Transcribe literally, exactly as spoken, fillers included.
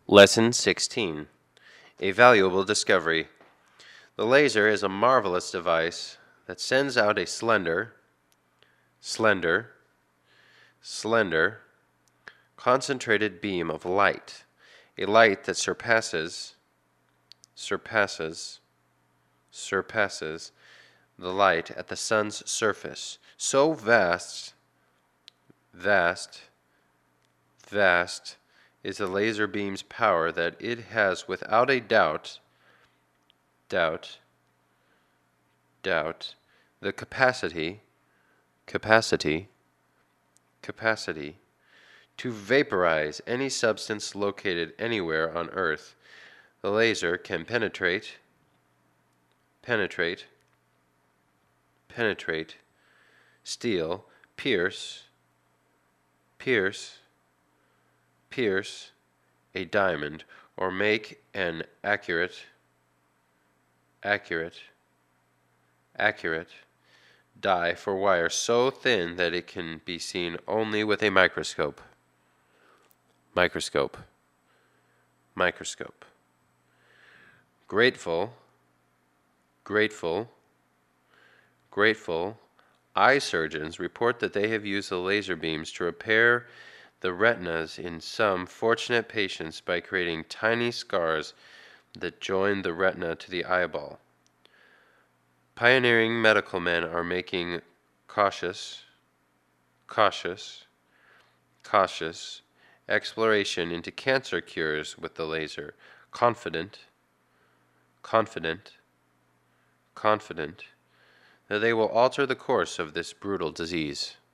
Lesson sixteen. A valuable discovery. The laser is a marvelous device that sends out a slender, slender, slender, concentrated beam of light, a light that surpasses, surpasses, surpasses the light at the sun's surface. So vast, vast, vast is the laser beam's power that it has without a doubt, doubt, doubt, the capacity, capacity, capacity to vaporize any substance located anywhere on Earth. The laser can penetrate, penetrate, penetrate, steel, pierce, pierce, pierce a diamond, or make an accurate, accurate, accurate die for wire so thin that it can be seen only with a microscope. Microscope. Microscope. Grateful, grateful, grateful eye surgeons report that they have used the laser beams to repair the retinas in some fortunate patients by creating tiny scars that join the retina to the eyeball. Pioneering medical men are making cautious, cautious, cautious exploration into cancer cures with the laser, confident, confident, confident that they will alter the course of this brutal disease.